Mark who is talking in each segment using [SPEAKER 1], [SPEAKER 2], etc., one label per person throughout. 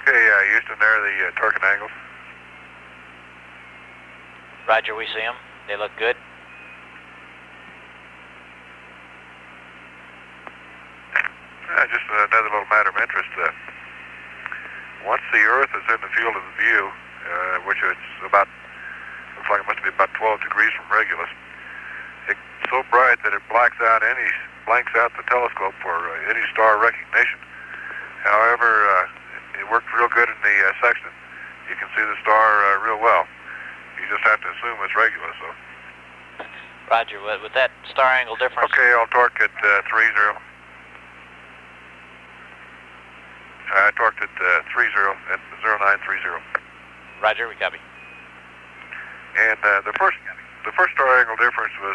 [SPEAKER 1] Okay, Houston, there the torque and angles.
[SPEAKER 2] Roger, we see them. They look good.
[SPEAKER 1] Just another little matter of interest. Once the Earth is in the field of view, which it's about, looks like it must be about 12 degrees from Regulus, it's so bright that it blanks out the telescope for any star recognition. However, it worked real good in the sextant. You can see the star real well. You just have to assume it's Regulus. So.
[SPEAKER 2] Roger, with that star angle difference...
[SPEAKER 1] Okay, I'll torque at 30. I torqued at 30 at 0930.
[SPEAKER 2] Roger, we copy.
[SPEAKER 1] And the first star angle difference was,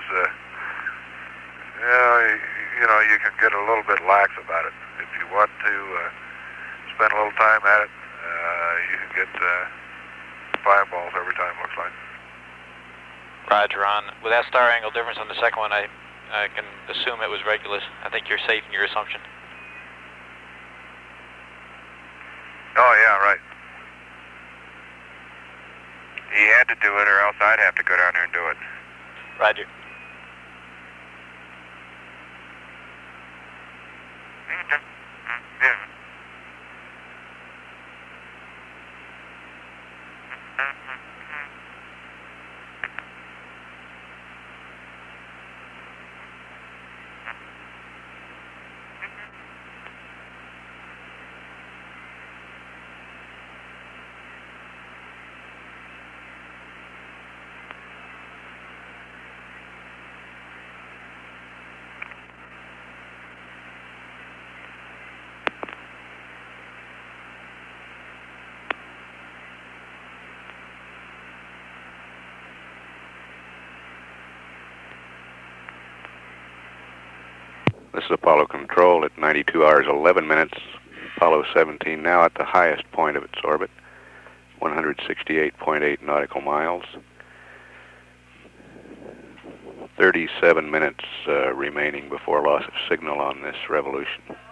[SPEAKER 1] you can get a little bit lax about it. If you want to spend a little time at it, you can get 5 balls every time, looks like.
[SPEAKER 2] Roger, Ron. With that star angle difference on the second one, I can assume it was Regulus. I think you're safe in your assumption.
[SPEAKER 1] Oh, yeah, right. He had to do it, or else I'd have to go down there and do it.
[SPEAKER 2] Roger.
[SPEAKER 3] This is Apollo Control at 92 hours 11 minutes. Apollo 17 now at the highest point of its orbit, 168.8 nautical miles. 37 minutes remaining before loss of signal on this revolution.